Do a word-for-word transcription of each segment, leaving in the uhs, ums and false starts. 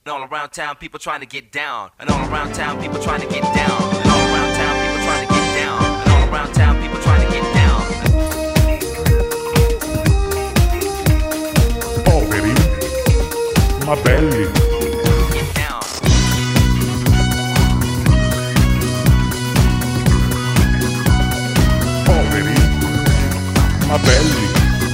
And all around town, people trying to get down. And all around town, people trying to get down. And all around town, people trying to get down. And all around town, people trying to get down. Poveri, ma belli. Get down. Poveri, ma belli.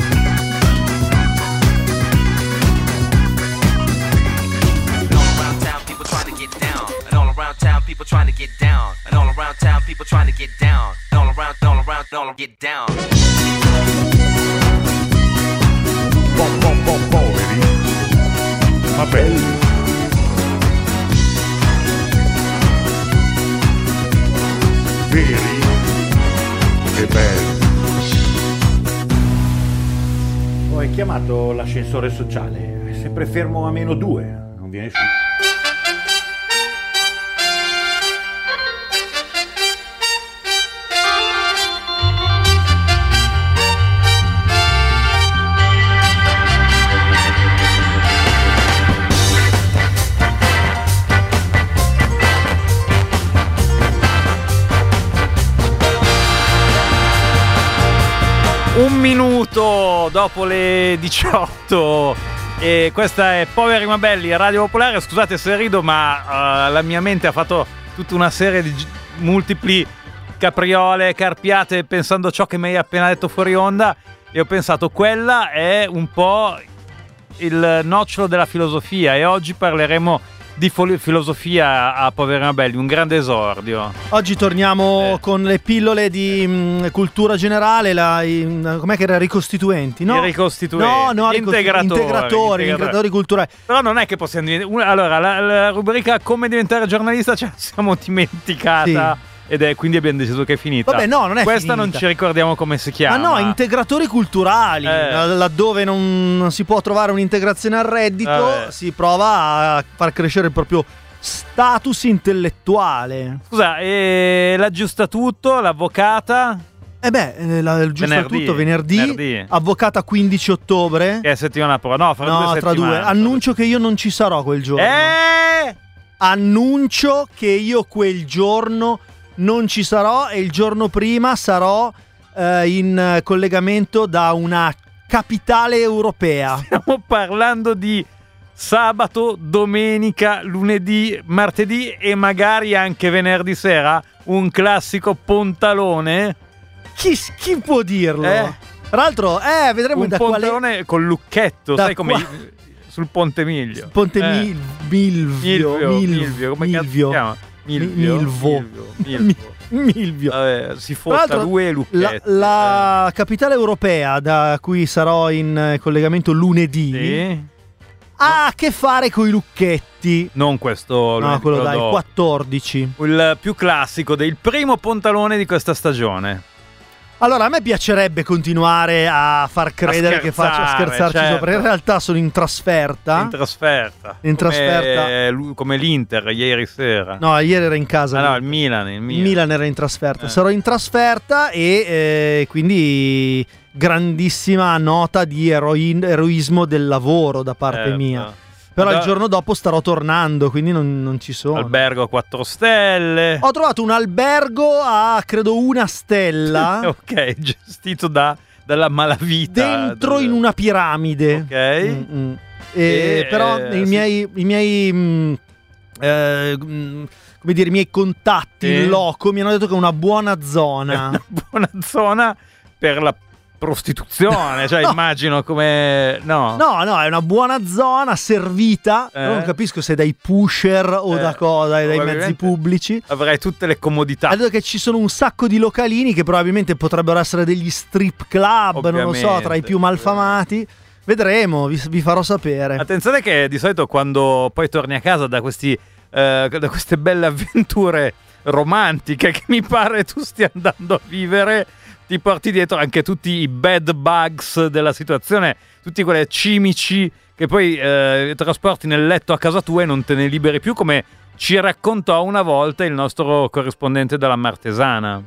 People trying to get down, and all around town, people trying to get down, and all around, all around, all get down. Po, po, po, poveri, ma belli. Veri e belli. Ho chiamato l'ascensore sociale, è sempre fermo a meno due, non viene su. Un minuto dopo le diciotto e questa è Poveri ma Belli, Radio Popolare. Scusate se rido, ma uh, la mia mente ha fatto tutta una serie di g- multipli capriole, carpiate pensando a ciò che mi hai appena detto fuori onda, e ho pensato quella è un po' il nocciolo della filosofia, e oggi parleremo di fol- filosofia a Poveri ma Belli, un grande esordio. Oggi torniamo eh. con le pillole di mh, cultura generale, la, i, com'è che era? Ricostituenti, no? I ricostituenti, no, no, gli ricostitu- integratori, integratori, integratori culturali. Però non è che possiamo diventare... Allora, la, la rubrica come diventare giornalista ce la siamo dimenticata. Sì. Ed è, quindi abbiamo deciso che è finita. Vabbè, no, non è Questa finita. Non ci ricordiamo come si chiama. Ma no, integratori culturali, eh. laddove non, non si può trovare un'integrazione al reddito, Vabbè. si prova a far crescere il proprio status intellettuale. Scusa, e l'aggiustatutto, l'avvocata? Eh beh, la, il giusto venerdì, tutto venerdì, venerdì, avvocata quindici ottobre. Che è settimana prossima? No, fra no, due tra settimane. due. Annuncio che io non ci sarò quel giorno. Eh! Annuncio che io quel giorno non ci sarò, e il giorno prima sarò eh, in collegamento da una capitale europea. Stiamo parlando di sabato, domenica, lunedì, martedì e magari anche venerdì sera? Un classico pontalone? Chi, chi può dirlo? Eh? Tra l'altro, eh, vedremo un da pontalone quale... col lucchetto, da sai come qua... i- sul Ponte Miglio. Ponte Eh. Mil... Milvio, Milvio, Milv- Milvio, come cazzo si Milvio. chiama? Milvio, Milvo. Milvio, Milvio. Milvio. Vabbè, si Tra fotta l'altro, due la, lucchetti. la capitale europea da cui sarò in eh, collegamento lunedì Sì. ha a che fare con i lucchetti. Non questo, No, lunedì, quello dai, dopo. quattordici. Il più classico del primo pontalone di questa stagione. Allora, a me piacerebbe continuare a far credere A che faccio a scherzare, scherzarci certo. sopra. In realtà sono in trasferta. In trasferta. In trasferta. Come, lu- come l'Inter ieri sera. No, ieri era in casa. Ah, no, il Milan. Il Milan. Il Milan era in trasferta. Eh. Sarò in trasferta e eh, quindi grandissima nota di eroin- eroismo del lavoro da parte Certo. mia. Però Ma il da- giorno dopo starò tornando, quindi non, non ci sono. Albergo a quattro stelle. Ho trovato un albergo a credo una stella Ok, gestito da, dalla malavita. dentro del- in una piramide. Ok. Mm-mm. E, E, però eh, i sì. miei, i miei mm, eh, mm, come dire, i miei contatti Sì. in loco mi hanno detto che è una buona zona. Una buona zona per la prostituzione, cioè No. immagino come... No. No, no, è una buona zona servita. Eh. Non capisco se dai pusher o Eh, da cosa, dai, dai mezzi probabilmente pubblici. Avrai tutte le comodità. Ha detto che ci sono un sacco di localini che probabilmente potrebbero essere degli strip club, non lo so, Ovviamente, tra i più malfamati. Vedremo, vi, vi farò sapere. Attenzione che di solito quando poi torni a casa da questi eh, da queste belle avventure romantiche che mi pare tu stia andando a vivere, ti porti dietro anche tutti i bad bugs della situazione, tutti quelle cimici che poi eh, trasporti nel letto a casa tua e non te ne liberi più, come ci raccontò una volta il nostro corrispondente della Martesana.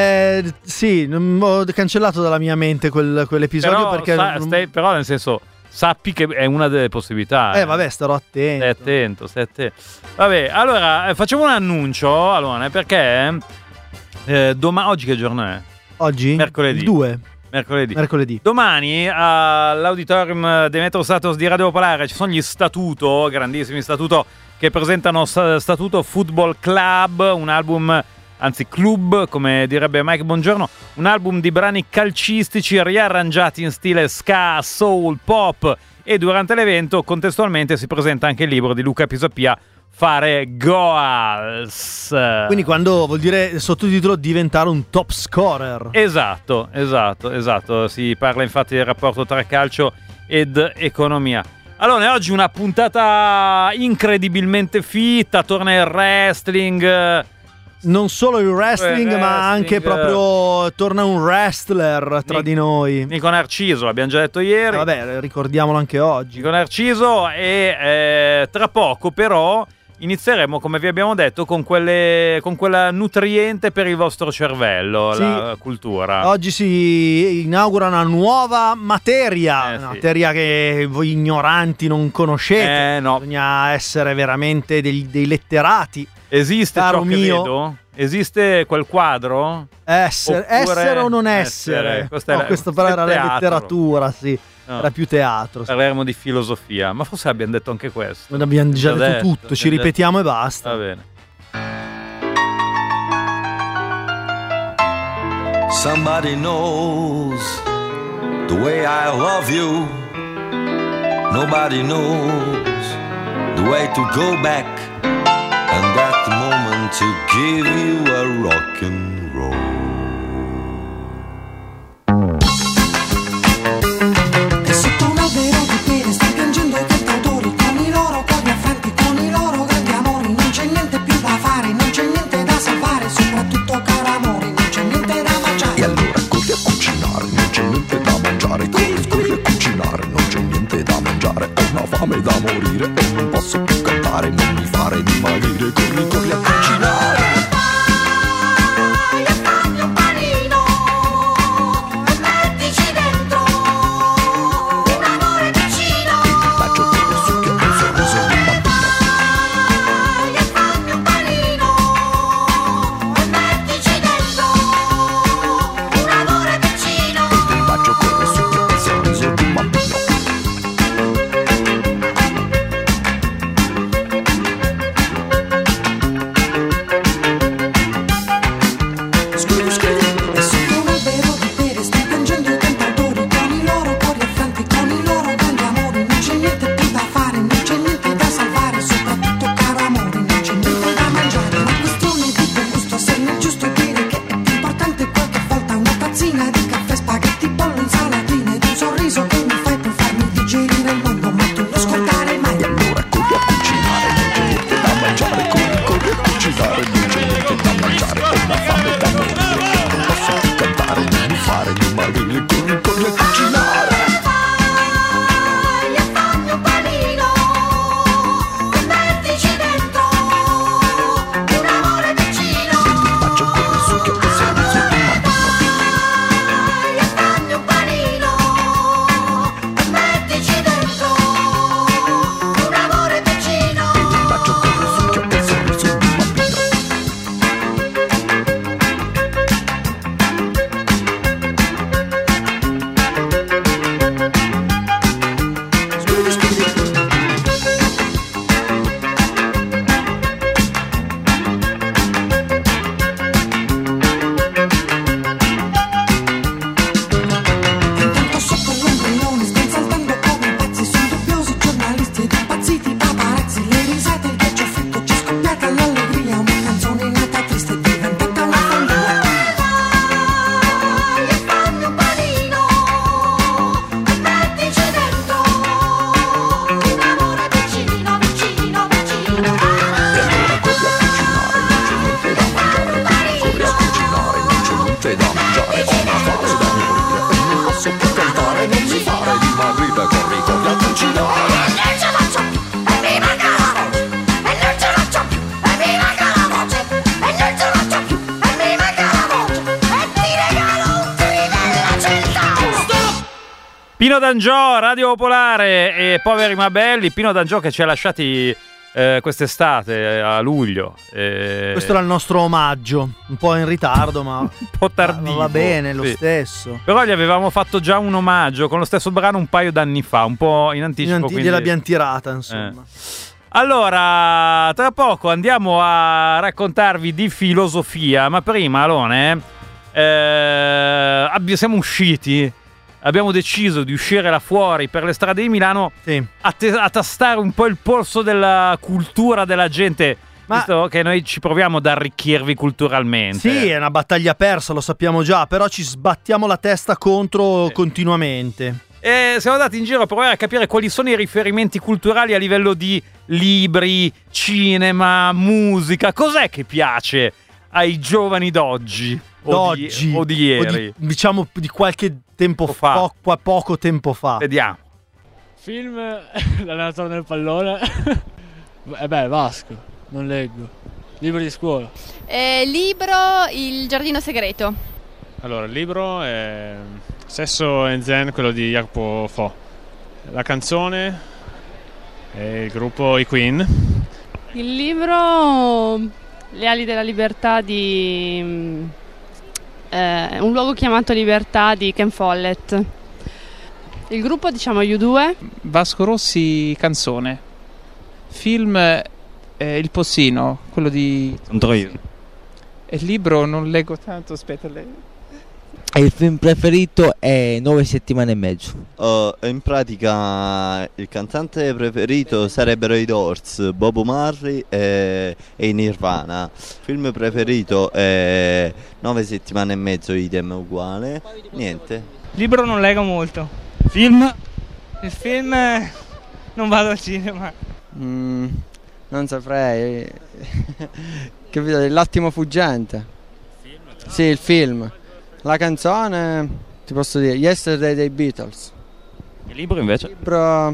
Eh, sì, non- ho cancellato dalla mia mente quel, quell'episodio Però, perché sa- non- stai- però nel senso, sappi che è una delle possibilità. Eh vabbè, starò attento. Stai attento, stai attento. Vabbè, allora, eh, facciamo un annuncio, Alone, perché eh, doma- oggi che giorno è? Oggi? Mercoledì. Il due. Mercoledì. Mercoledì. Domani all'Auditorium Demetrio Statos di Radio Popolare ci sono gli Statuto, grandissimi Statuto, che presentano Statuto Football Club, un album, anzi club, come direbbe Mike Bongiorno, un album di brani calcistici riarrangiati in stile ska, soul, pop, e durante l'evento contestualmente si presenta anche il libro di Luca Pisapia, Fare Goals. Quindi quando vuol dire sottotitolo diventare un top scorer. Esatto, esatto, esatto. Si parla infatti del rapporto tra calcio ed economia. Allora, oggi una puntata incredibilmente fitta, torna il wrestling. Non solo il wrestling, wrestling ma anche proprio torna un wrestler tra Nic- di noi. Nico Narciso, l'abbiamo già detto ieri. Eh, vabbè, ricordiamolo anche oggi. Nico Narciso e eh, tra poco però inizieremo, come vi abbiamo detto, con quelle con quella nutriente per il vostro cervello, Sì. la cultura. Oggi si inaugura una nuova materia, Eh, una sì. materia che voi ignoranti non conoscete. Eh, no. Bisogna essere veramente dei, dei letterati. Esiste Caro ciò che mio. vedo? Esiste quel quadro? Essere, Oppure essere o non essere? essere. Questa no, era- questo però questo era è la teatro. letteratura, sì. No. Era più teatro. Sì. Parleremo di filosofia, ma forse abbiamo detto anche questo. Non abbiamo già Già detto, detto, tutto, ci abbiamo ripetiamo e basta. Va bene. Somebody knows the way I love you. Nobody knows the way to go back. And at the moment to give you a rock and roll. E sotto un albero di pere sta piangendo i cantautori, con i loro cuori affranti, con i loro grandi amori. Non c'è niente più da fare, non c'è niente da salvare, soprattutto caro amore, non c'è niente da mangiare. E allora corri a cucinare, non c'è niente da mangiare. Corri, corri a cucinare, non c'è niente da mangiare. Ho una fame da morire e non posso più cantare, non mi fare dimagrire. Corri, corri a cucinare. Vai e fammi un panino e mettici dentro un amore vicino. Faccio con il succhio e il sorriso di un bambino. Vai e fammi un panino e mettici dentro un amore vicino. Faccio con il succhio e il sorriso di un bambino. Scrivi, scrivi. E sotto un albero di pere sta piangendo i cantautori, con i loro cuori affranti, con i loro grandi amori. Non c'è niente più da fare, non c'è niente da salvare, soprattutto caro amore, non c'è niente da mangiare. Una questione di buon gusto, se non è giusto dire che è più importante qualche volta una tazzina di caffè, spaghetti, pollo, insalatine ed un sorriso che mi fai per farmi digerire il mondo, ma tu non scordare mai. E allora corri a cucinare, non c'è niente da mangiare. Corri, corri a cucinare, non c'è niente da mangiare. Ho una fame da morire e non posso più cantare, non mi fare dimagrire. Corri, corri a cucinare. Vai e fammi un panino e mettici dentro un amore vicino. Faccio con il succhio e il sorriso di un bambino. Vai e fammi un panino e mettici dentro un amore vicino. Faccio con il succhio e il sorriso di un bambino. Scrivi, scrivi. Intanto sotto l'ombrellone stanno saltando come pazzi, sono dubbiosi giornalisti ed impazziti paparazzi. Le risate, il ghiaccio fritto, c'è scoppiata l'allegria, una canzone nata triste è diventata una follia. Vai e fammi un panino e mettici dentro un amore vicino, vicino, vicino. E allora corri a cucinare, non c'è niente da mangiare. Corri a cucinare, non c'è niente da mangiare. Ho una fame da morire e non posso più cantare, non mi fare dimagrire. Corri, corri a cucinare. E non ce la faccio più, e mi manca la voce. E non ce la faccio più, e mi manca la voce. E non ce la faccio più, e mi manca la voce. E ti regalo un trivella città. Stop! Pino D'Angio, Radio Popolare e Poveri ma Belli. Pino D'Angio che ci ha lasciati eh, quest'estate, a luglio. Eh... Questo era il nostro omaggio, un po' in ritardo, ma un po' tardivo. va bene lo sì. stesso. Però gli avevamo fatto già un omaggio con lo stesso brano un paio d'anni fa, un po' in anticipo. In anti- quindi... Gliel'abbiamo tirata, insomma. Eh. Allora, tra poco andiamo a raccontarvi di filosofia, ma prima, Alone, eh, abbi- siamo usciti, abbiamo deciso di uscire là fuori per le strade di Milano Sì. a, te- a tastare un po' il polso della cultura della gente, Ma- visto che noi ci proviamo ad arricchirvi culturalmente. Sì, è una battaglia persa, lo sappiamo già, però ci sbattiamo la testa contro Sì. continuamente. E siamo andati in giro a provare a capire quali sono i riferimenti culturali a livello di libri, cinema, musica. Cos'è che piace ai giovani d'oggi? O di, D'oggi, o di ieri? o di- diciamo di qualche tempo fa. fa, po- poco tempo fa. Vediamo. Film, l'allenatore del pallone. Eh beh, Vasco, non leggo. Libri di scuola. Eh, libro Il giardino segreto. Allora, il libro è Sesso e Zen, quello di Jacopo Fo. La canzone è il gruppo I Queen. Il libro Le ali della libertà di eh, Un luogo chiamato Libertà di Ken Follett. Il gruppo, diciamo, U due. Vasco Rossi, canzone. Film eh, Il Possino, quello di... Android. E il libro non leggo tanto, aspetta lei. E il film preferito è Nove settimane e mezzo. Uh, in pratica il cantante preferito sarebbero i Doors, Bob Marley e, e i Nirvana. Il film preferito è Nove settimane e mezzo, idem uguale. Niente. Libro non leggo molto. Film? Il film eh, non vado al cinema. Mm, non saprei. Capito? L'attimo fuggente. Film? Sì, il film. La canzone, ti posso dire, Yesterday dei Beatles. Il libro invece? Il libro,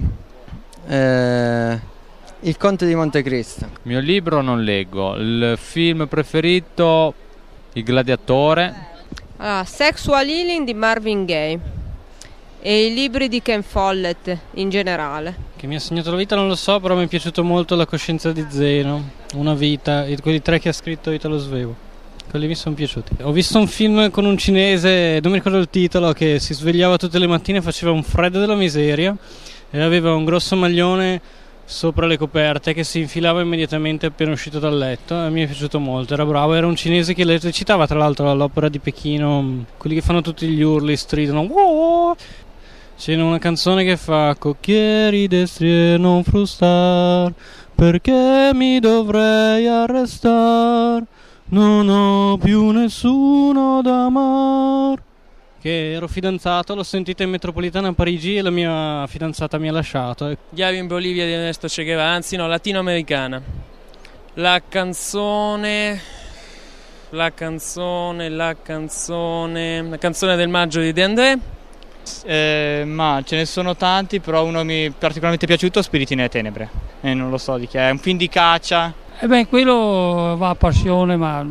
eh, Il Conte di Montecristo. Il mio libro non leggo. Il film preferito, Il Gladiatore. Allora, Sexual Healing di Marvin Gaye. E i libri di Ken Follett in generale. Che mi ha segnato la vita non lo so, però mi è piaciuto molto La coscienza di Zeno, Una vita, e quelli tre che ha scritto Italo Svevo. Quelli mi sono piaciuti. Ho visto un film con un cinese, non mi ricordo il titolo, che si svegliava tutte le mattine, faceva un freddo della miseria e aveva un grosso maglione sopra le coperte che si infilava immediatamente appena uscito dal letto, e mi è piaciuto molto. Era bravo, era un cinese che le recitava tra l'altro all'opera di Pechino, quelli che fanno tutti gli urli, stridano. Wow! C'è una canzone che fa cocchieri destri e non frustar, perché mi dovrei arrestar, non ho più nessuno da amar. Che ero fidanzato, l'ho sentita in metropolitana a Parigi e la mia fidanzata mi ha lasciato. Chiavi in Bolivia di Ernesto Che Guevara, anzi no, latinoamericana. La canzone, la canzone, la canzone, la canzone del maggio di De André. Eh, ma ce ne sono tanti, però uno mi è particolarmente piaciuto, Spiriti nelle tenebre. E eh, non lo so di chi è, è un film di caccia. E eh beh, quello va a passione, ma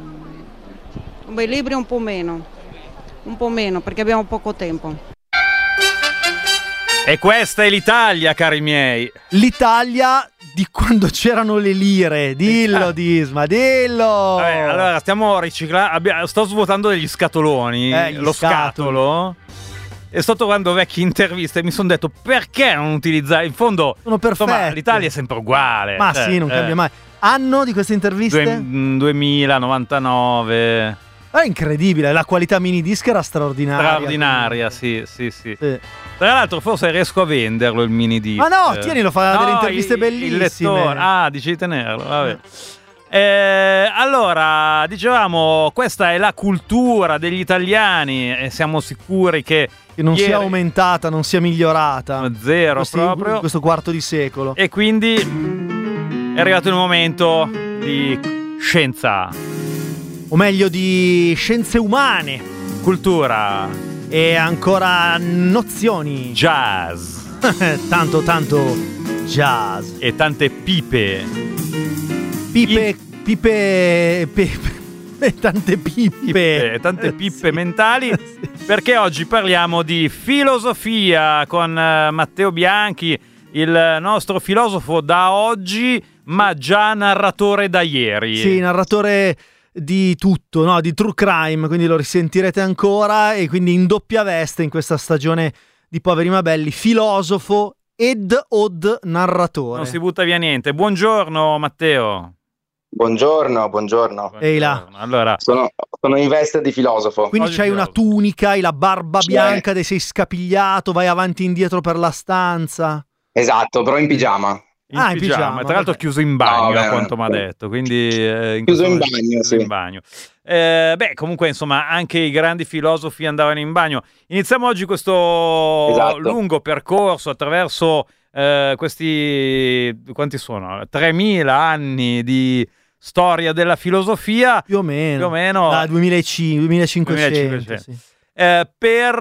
beh, libri un po' meno. Un po' meno, perché abbiamo poco tempo. E questa è l'Italia, cari miei. L'Italia di quando c'erano le lire. Dillo, Disma, dillo. Vabbè, allora stiamo riciclando. Sto svuotando degli scatoloni. Eh, lo scatoli. scatolo. E sto trovando vecchie interviste e mi sono detto perché non utilizzare. In fondo, sono perfette. Insomma, l'Italia è sempre uguale. Ma cioè, sì, non eh. cambia mai. Anno di queste interviste? Due, duemila novantanove. È incredibile, la qualità mini disc era straordinaria. Straordinaria, sì, sì, sì, sì. Tra l'altro forse riesco a venderlo il mini disc. Ma no, tienilo, fa no, delle interviste il, bellissime. Il lettore. Ah, dici di tenerlo, vabbè. Eh, allora, dicevamo, questa è la cultura degli italiani e siamo sicuri che, che non ieri... sia aumentata, non sia migliorata. Zero questi, proprio. In questo quarto di secolo. E quindi è arrivato il momento di scienza. O meglio di scienze umane. Cultura. E ancora nozioni. Jazz. tanto, tanto jazz. E tante pipe. Pipe, pipe, pipe. tante pippe. pippe tante pippe mentali, perché oggi parliamo di filosofia con eh, Matteo Bianchi, il nostro filosofo da oggi, ma già narratore da ieri. Sì, narratore di tutto, no? Di true crime, quindi lo risentirete ancora, e quindi in doppia veste in questa stagione di Poveri ma Belli, filosofo ed od narratore. Non si butta via niente. Buongiorno Matteo. Buongiorno, buongiorno. Ehi là. Allora, sono, sono in veste di filosofo. Quindi c'hai una tunica, hai la barba Cioè- bianca, te sei scapigliato, vai avanti e indietro per la stanza. Esatto, però in pigiama. in Ah, in pigiama, pigiama, tra l'altro vabbè. chiuso in bagno, No, a beh, quanto mi ha detto, quindi eh, Chiuso questo in momento- bagno, chiuso sì. in bagno. Eh, beh, comunque insomma anche i grandi filosofi andavano in bagno. Iniziamo oggi questo Esatto. lungo percorso attraverso eh, questi, quanti sono? tremila anni di storia della filosofia, Più o meno. più o meno Da duemilacinquecento, duemilacinquecento, duemilacinquecento. sì. Eh, per,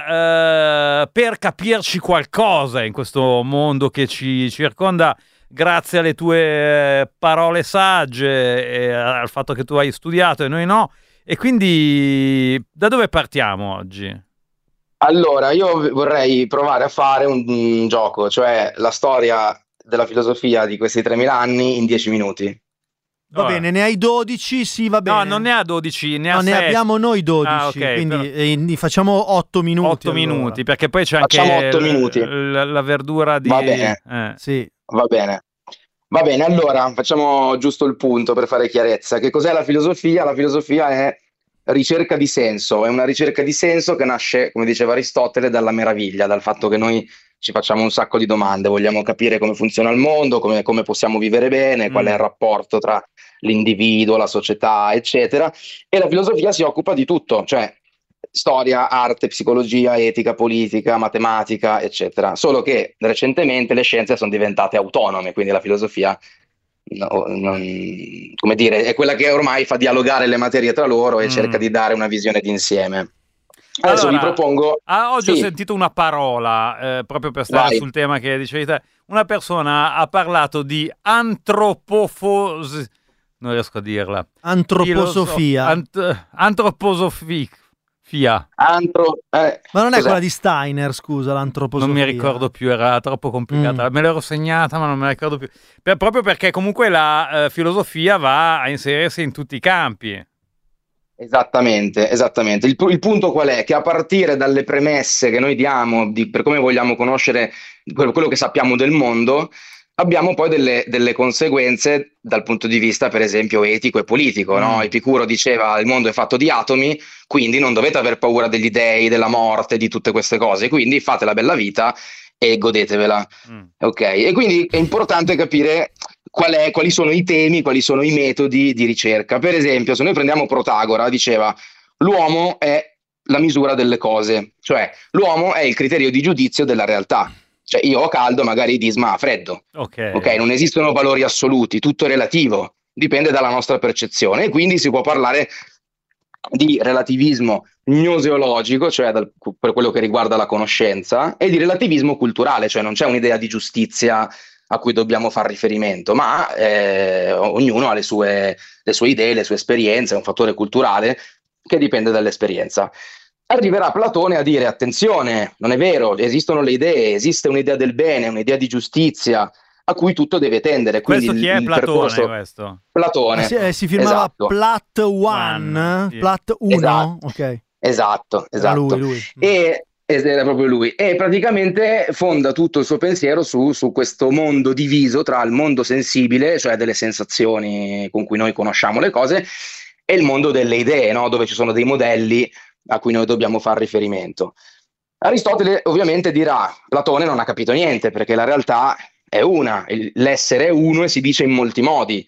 eh, per capirci qualcosa in questo mondo che ci circonda, grazie alle tue eh, parole sagge e al fatto che tu hai studiato e noi no. E quindi da dove partiamo oggi? Allora, io vorrei provare a fare un, un gioco, cioè la storia della filosofia di questi tremila anni in dieci minuti. Va Vabbè. bene, ne hai dodici, sì, va bene. No, non ne ha dodici, ne ha No, ne sette. abbiamo noi dodici, Ah, ok, quindi però- eh, ne facciamo otto minuti. otto allora. minuti, perché poi c'è anche Facciamo otto l- minuti. l- la verdura di... Va bene. eh. Sì. Va bene. Va bene, allora facciamo giusto il punto per fare chiarezza. Che cos'è la filosofia? La filosofia è ricerca di senso, è una ricerca di senso che nasce, come diceva Aristotele, dalla meraviglia, dal fatto che noi ci facciamo un sacco di domande, vogliamo capire come funziona il mondo, come, come possiamo vivere bene, qual è il rapporto tra l'individuo, la società, eccetera. E la filosofia si occupa di tutto, cioè storia, arte, psicologia, etica, politica, matematica, eccetera. Solo che recentemente le scienze sono diventate autonome, quindi la filosofia, no, non, come dire, è quella che ormai fa dialogare le materie tra loro e Mm. cerca di dare una visione d'insieme. Adesso Allora, vi propongo... ah, oggi Sì. ho sentito una parola, eh, proprio per stare Vai. sul tema che dicevi te. Una persona ha parlato di antropofos... non riesco a dirla. Antroposofia. Ant- antroposofia. Antro... eh, Ma non è cos'è? quella di Steiner, scusa, l'antroposofia. Non mi ricordo più, era troppo complicata. Mm. Me l'ero segnata, ma non me la ricordo più. Per- proprio perché comunque la eh, filosofia va a inserirsi in tutti i campi. Esattamente, esattamente. Il, pu- il punto qual è? Che a partire dalle premesse che noi diamo di, per come vogliamo conoscere quello, quello che sappiamo del mondo, abbiamo poi delle, delle conseguenze dal punto di vista, per esempio, etico e politico, no? Mm. Epicuro diceva il mondo è fatto di atomi, quindi non dovete aver paura degli dei, della morte, di tutte queste cose, quindi fate la bella vita e godetevela. Mm. Ok, e quindi è importante capire qual è, quali sono i temi, quali sono i metodi di ricerca. Per esempio, se noi prendiamo Protagora, diceva l'uomo è la misura delle cose, cioè l'uomo è il criterio di giudizio della realtà. Cioè io ho caldo, magari Disma ha freddo. Ok. Ok, non esistono valori assoluti, tutto è relativo, dipende dalla nostra percezione e quindi si può parlare di relativismo gnoseologico, cioè dal- per quello che riguarda la conoscenza, e di relativismo culturale, cioè non c'è un'idea di giustizia a cui dobbiamo far riferimento, ma eh, ognuno ha le sue, le sue idee, le sue esperienze, è un fattore culturale che dipende dall'esperienza. Arriverà Platone a dire attenzione, non è vero, esistono le idee, esiste un'idea del bene, un'idea di giustizia a cui tutto deve tendere. Quindi Questo chi il- è il Platone? percorso- Questo? Platone. Ah, sì, eh, si firmava Esatto. Plat One, sì. Plat uno, Esatto. ok. Esatto, Era esatto. lui, lui. E ed era proprio lui. E praticamente fonda tutto il suo pensiero su, su questo mondo diviso tra il mondo sensibile, cioè delle sensazioni con cui noi conosciamo le cose, e il mondo delle idee, no? Dove ci sono dei modelli a cui noi dobbiamo fare riferimento. Aristotele ovviamente dirà: Platone non ha capito niente, perché la realtà è una, il- l'essere è uno e si dice in molti modi.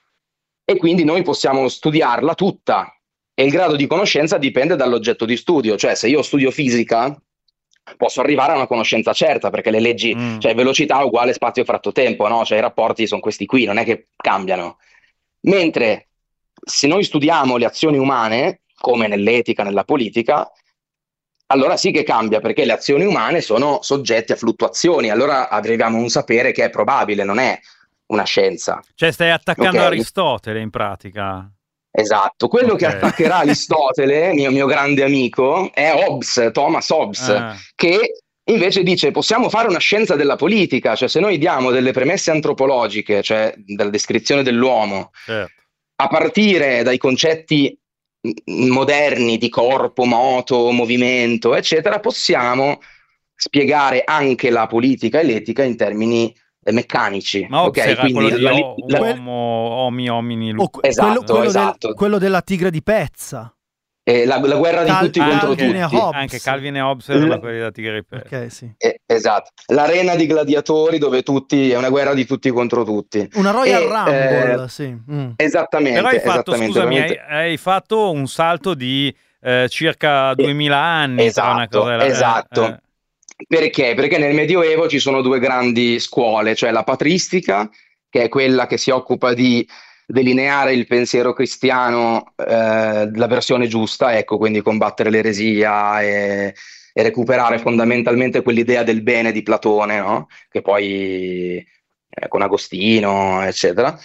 E quindi noi possiamo studiarla tutta. E il grado di conoscenza dipende dall'oggetto di studio, cioè se io studio fisica posso arrivare a una conoscenza certa, perché le leggi, cioè velocità uguale spazio fratto tempo, no? Cioè i rapporti sono questi qui, non è che cambiano. Mentre se noi studiamo le azioni umane, come nell'etica, nella politica, allora sì che cambia, perché le azioni umane sono soggetti a fluttuazioni, allora arriviamo a un sapere che è probabile, non è una scienza. Cioè stai attaccando Ok. Aristotele in pratica. Esatto, quello Ok. che attaccherà Aristotele, mio, mio grande amico, è Hobbes, Thomas Hobbes, Ah. che invece dice possiamo fare una scienza della politica, cioè se noi diamo delle premesse antropologiche, cioè della descrizione dell'uomo, Certo. a partire dai concetti m- moderni di corpo, moto, movimento, eccetera, possiamo spiegare anche la politica e l'etica in termini eh, meccanici. Ma Hobbes ok? era Quindi quello di la- o- la- uomo, homi, homini, O que- Esatto, quello, quello esatto. Del, quello della tigre di Pezza. eh, la, la guerra di Cal- tutti contro Calvin e tutti. Hobbes. Anche Calvin e Hobbes Mm. erano quelli da Tigre di Pezza. Ok, sì. Eh, esatto, l'arena di gladiatori dove tutti è una guerra di tutti contro tutti. Una Royal E, Rumble, eh, sì. Mm. Esattamente. Però hai fatto, esattamente, scusami, hai, veramente- hai fatto un salto di eh, circa duemila anni tra una Esatto, cosa e la- eh, esatto. eh. Perché? Perché nel Medioevo ci sono due grandi scuole, cioè la patristica, che è quella che si occupa di delineare il pensiero cristiano, eh, la versione giusta, ecco, quindi combattere l'eresia e, e recuperare fondamentalmente quell'idea del bene di Platone, no? Che poi eh, con Agostino, eccetera.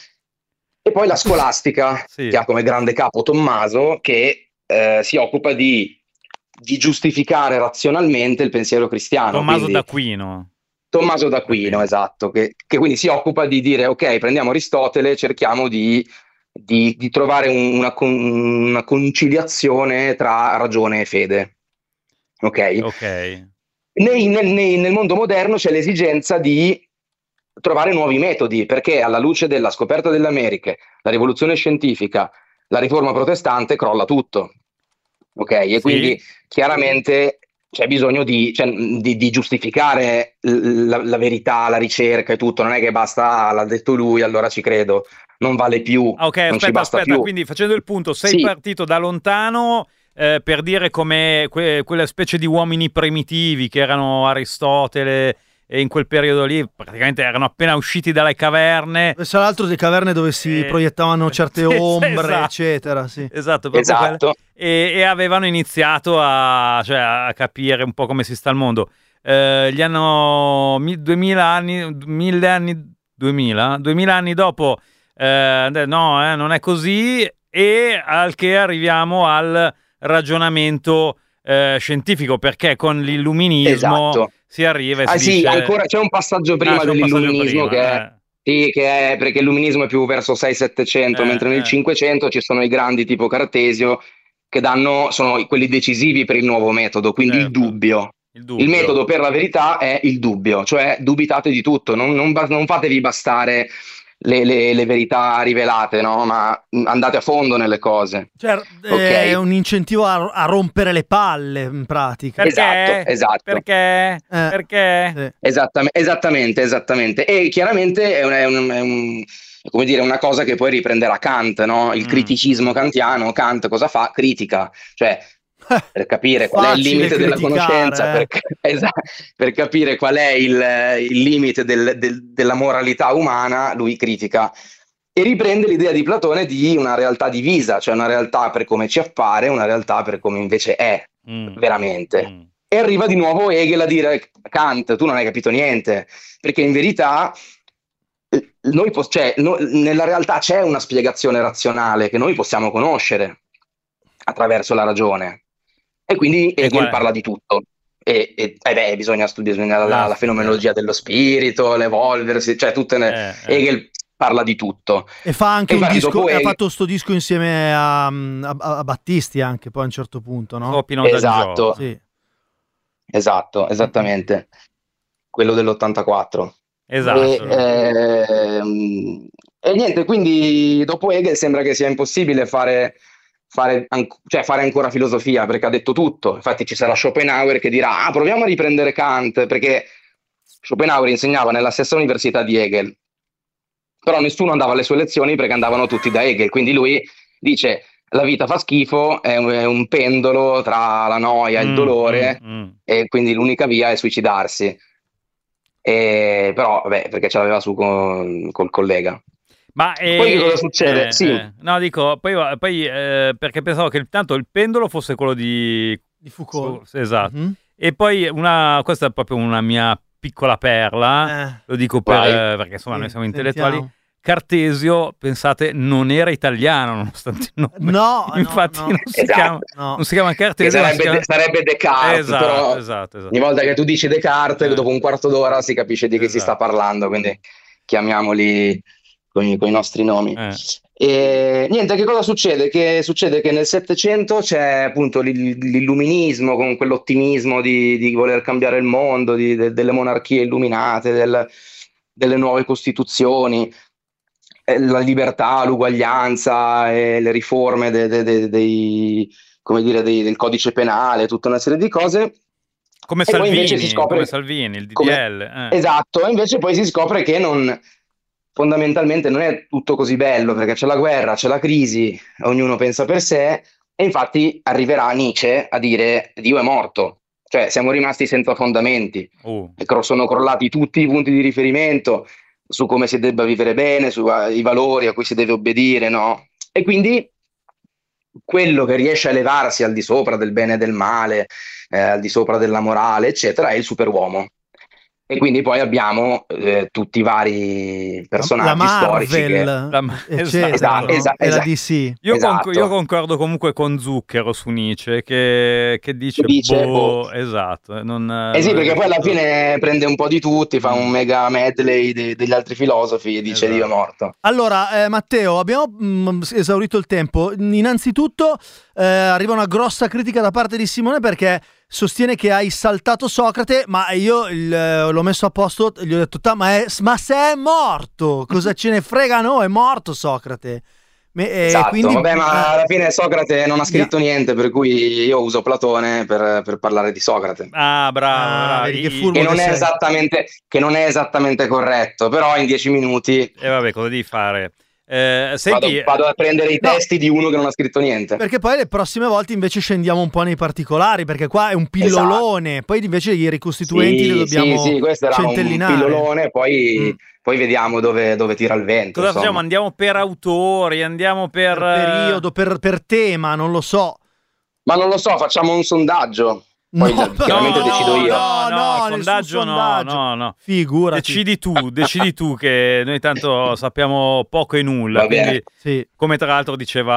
E poi la scolastica, Sì. che ha come grande capo Tommaso, che eh, si occupa di, di giustificare razionalmente il pensiero cristiano. Tommaso quindi- d'Aquino. Tommaso d'Aquino, esatto, che, che quindi si occupa di dire ok, prendiamo Aristotele, cerchiamo di, di- di trovare un- una, con- una conciliazione tra ragione e fede. Ok? Ok. Nei- nel, nei- nel mondo moderno c'è l'esigenza di trovare nuovi metodi, perché alla luce della scoperta delle Americhe, la rivoluzione scientifica, la riforma protestante, crolla tutto. Ok? E Sì. quindi chiaramente c'è bisogno di, cioè, di- di giustificare l- la, la verità, la ricerca e tutto. Non è che basta, "Ah, l'ha detto lui, allora ci credo. Non vale più. Ah, ok, non ci aspetta, basta aspetta, più. quindi facendo il punto, sei Sì. partito da lontano eh, per dire come que- quella specie di uomini primitivi che erano Aristotele e in quel periodo lì praticamente erano appena usciti dalle caverne. Tra l'altro le caverne dove si Eh, proiettavano certe sì, sì, ombre, esatto. eccetera, sì. Esatto, proprio Esatto. quelle. E, e avevano iniziato a, cioè, a capire un po' come si sta al mondo. Eh, gli hanno mi- duemila anni, mille anni, duemila, duemila anni dopo, eh, no, eh, non è così, e al che arriviamo al ragionamento eh, scientifico, perché con l'illuminismo Esatto. si arriva e Ah si sì, dice... ancora c'è un passaggio prima Ah, c'è un dell'illuminismo passaggio che prima, è, eh. sì, che è perché l'illuminismo è più verso sei settecento, Eh, mentre nel eh. cinquecento ci sono i grandi tipo Cartesio che danno, sono quelli decisivi per il nuovo metodo, quindi il Certo. dubbio. Il dubbio. Il metodo per la verità è il dubbio, cioè dubitate di tutto, non, non ba- non fatevi bastare le, le- le verità rivelate, no? Ma andate a fondo nelle cose. Cioè, Ok. è un incentivo a, a rompere le palle, in pratica. Perché? Esatto, esatto. Perché? Eh, Perché? sì. Esattame- esattamente, esattamente. E chiaramente è, un- è un- è un- è come dire, una cosa che poi riprenderà Kant, no? Il Mm. criticismo kantiano. Kant cosa fa? Critica, cioè per capire qual è il Facile limite della criticare, conoscenza, eh. per, esatto, per capire qual è il, il limite del- del- della moralità umana, lui critica. E riprende l'idea di Platone di una realtà divisa, cioè una realtà per come ci appare, una realtà per come invece è Mm. veramente. Mm. E arriva di nuovo Hegel a dire: Kant, tu non hai capito niente, perché in verità eh, noi pos- cioè, no- nella realtà c'è una spiegazione razionale che noi possiamo conoscere attraverso la ragione. E quindi E Hegel qual è? parla di tutto. E, e- eh beh, bisogna studiare bisogna la, Ah, la fenomenologia dello spirito, l'evolversi, cioè tutte le... Eh, eh. Hegel parla di tutto. E fa anche E un infatti disco, dopo e ha Hegel- fatto sto disco insieme a, a- a Battisti anche, poi a un certo punto, no? Copino da Esatto. Gio. Sì. Esatto, esattamente. Quello dell'ottantaquattro. Esatto. E, ehm, e niente, quindi dopo Hegel sembra che sia impossibile fare, fare, an- cioè fare ancora filosofia, perché ha detto tutto. Infatti ci sarà Schopenhauer che dirà: ah, proviamo a riprendere Kant, perché Schopenhauer insegnava nella stessa università di Hegel, però nessuno andava alle sue lezioni perché andavano tutti da Hegel, quindi lui dice: la vita fa schifo, è un, è un pendolo tra la noia e il Mm, dolore, mm, mm. e quindi l'unica via è suicidarsi. E, però, vabbè, perché ce l'aveva su con, col collega. Ma eh, Poi che cosa succede? eh, Sì. eh, no, dico, poi, poi eh, perché pensavo che tanto il pendolo fosse quello di, Di Foucault. Sì, esatto. Mhm. E poi una, questa è proprio una mia piccola perla, Eh. lo dico per, Vai. eh, perché insomma Sì, noi siamo intellettuali. sentiamo. Cartesio, pensate, non era italiano nonostante il nome. No, infatti no, no. Non, si Esatto. chiama, No. non si chiama Che Cartesio, ma si sarebbe, chiama... sarebbe Descartes, Esatto, però esatto, esatto. ogni volta che tu dici Descartes, Eh. dopo un quarto d'ora si capisce di chi si sta Esatto. parlando, quindi chiamiamoli con i, con i nostri nomi. Eh. E niente, che cosa succede? Che succede che nel Settecento c'è appunto l'il- l'illuminismo, con quell'ottimismo di, di voler cambiare il mondo, di- de- delle monarchie illuminate, del- delle nuove costituzioni, eh, la libertà, l'uguaglianza e le riforme de- de- de- dei, come dire, dei- del codice penale, tutta una serie di cose. Come E poi invece Salvini, si scopre- come Salvini, il D D L. come- eh. Esatto, e invece poi si scopre che non, fondamentalmente non è tutto così bello, perché c'è la guerra, c'è la crisi, ognuno pensa per sé, e infatti arriverà Nietzsche a dire Dio è morto, cioè siamo rimasti senza fondamenti, Uh. e cro- sono crollati tutti i punti di riferimento su come si debba vivere bene, sui valori a cui si deve obbedire, no? E quindi quello che riesce a elevarsi al di sopra del bene e del male, eh, al di sopra della morale, eccetera, è il superuomo. E quindi poi abbiamo eh, tutti i vari personaggi la storici che... Marvel, La ma- eccetera, esatto, no? esatto, e la esatto. D C. Io, Esatto. conc- io concordo comunque con Zucchero su Nietzsche che, che dice, Dice, boh, boh. esatto. Non, Eh sì, non è perché poi alla giusto. fine prende un po' di tutti, fa un mega medley de- degli altri filosofi e dice Esatto. Dio è morto. Allora, eh, Matteo, abbiamo mm, esaurito il tempo. Innanzitutto eh, arriva una grossa critica da parte di Simone perché sostiene che hai saltato Socrate, ma io il, eh, l'ho messo a posto, gli ho detto, "Ta, ma, è, ma se è morto, cosa ce ne frega? No, è morto Socrate." Me- eh, Esatto, quindi, vabbè, ma eh, alla fine Socrate non ha scritto niente, per cui io uso Platone per, per parlare di Socrate. Ah, bravo, Ah, bravo. vedi che I- furbo Che non, che è sei. esattamente, che non è esattamente corretto, però in dieci minuti E vabbè, cosa devi fare? Eh, senti, vado, vado a prendere i No. testi di uno che non ha scritto niente. Perché poi le prossime volte invece scendiamo un po' nei particolari, perché qua è un pillolone, poi invece i ricostituenti Sì, li dobbiamo sì, sì, questo era un centellinare. pillolone, poi, Mm. poi vediamo dove, dove tira il vento. cosa insomma. facciamo? Andiamo per autori, andiamo per... Per periodo, per, per tema, non lo so. Ma non lo so, facciamo un sondaggio. Poi No, chiaramente no, decido io. No, no, no, nessun sondaggio no, sondaggio. no, no. Figurati. Decidi tu, decidi tu che noi tanto sappiamo poco e nulla, Va bene. quindi Sì. come tra l'altro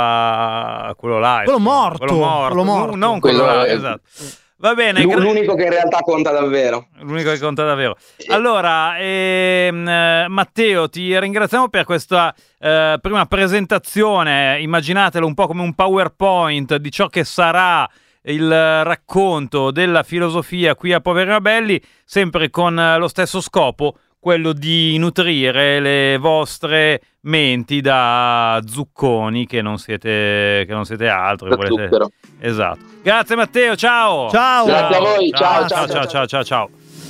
diceva quello là. Quello insomma, morto, quello morto, quello morto. non quello, Quello là, è- esatto. Va bene, L'u- gra- L'unico che in realtà conta davvero. l'unico che conta davvero. Allora, ehm, eh, Matteo, ti ringraziamo per questa eh, prima presentazione. Immaginatelo un po' come un PowerPoint di ciò che sarà il racconto della filosofia qui a Poveri ma Belli, sempre con eh, lo stesso scopo, quello di nutrire le vostre menti da zucconi, che non siete, che non siete altro. che Da volete- zucchero. Esatto. Grazie Matteo, ciao. Ciao. Grazie a voi, Ciao, ciao, ciao, ciao, ciao, ciao, ciao, ciao.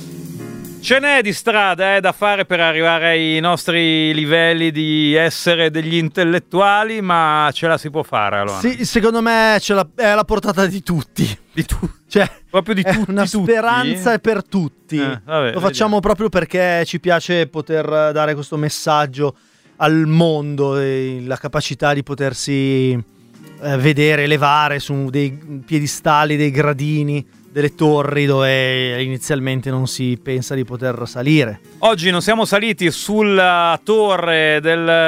Ce n'è di strada eh, da fare per arrivare ai nostri livelli di essere degli intellettuali, ma ce la si può fare allora. Sì, secondo me ce la- è alla portata di tutti. Di tu- Cioè, proprio di è tutti, una tutti? speranza è per tutti. Eh, vabbè, Lo facciamo vediamo. proprio perché ci piace poter dare questo messaggio al mondo e la capacità di potersi eh, vedere, elevare su dei piedistalli, dei gradini, delle torri dove inizialmente non si pensa di poter salire. Oggi non siamo saliti sulla torre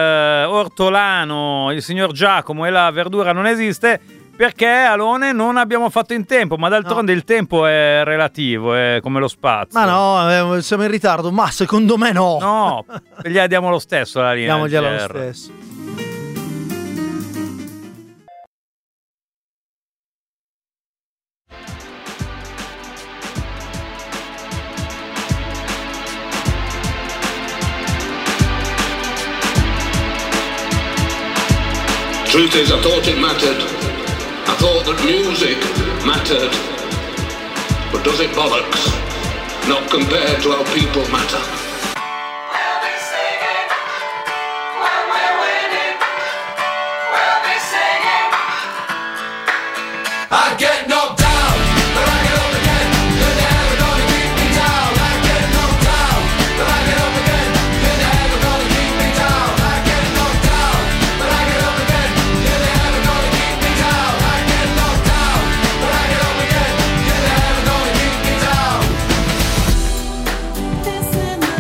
dell'ortolano, il signor Giacomo, e la verdura non esiste, perché Alone non abbiamo fatto in tempo, ma d'altronde il tempo è relativo, è come lo spazio. Ma no, eh, siamo in ritardo, ma secondo me no. No, gliela diamo lo stesso la linea. Diamogliela lo G R. stesso. Truth is, I thought it mattered. I thought that music mattered. But does it bollocks? Not compared to how people matter. I get knocked down, but I get up again. You're never gonna keep me down. I get knocked down, but I get up again. You're never gonna keep me down. I get knocked down, but I get up again. You're never gonna keep me down. I get knocked down, but I get up again. You're never gonna keep me down. This in the